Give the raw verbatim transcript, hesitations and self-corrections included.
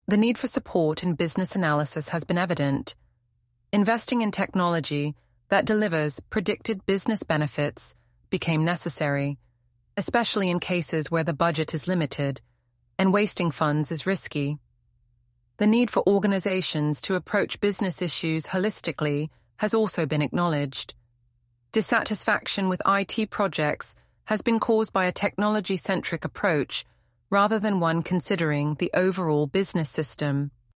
The need for support in business analysis has been evident. Investing in technology that delivers predicted business benefits became necessary, especially in cases where the budget is limited and wasting funds is risky. The need for organizations to approach business issues holistically has also been acknowledged. Dissatisfaction with I T projects has been caused by a technology-centric approach rather than one considering the overall business system.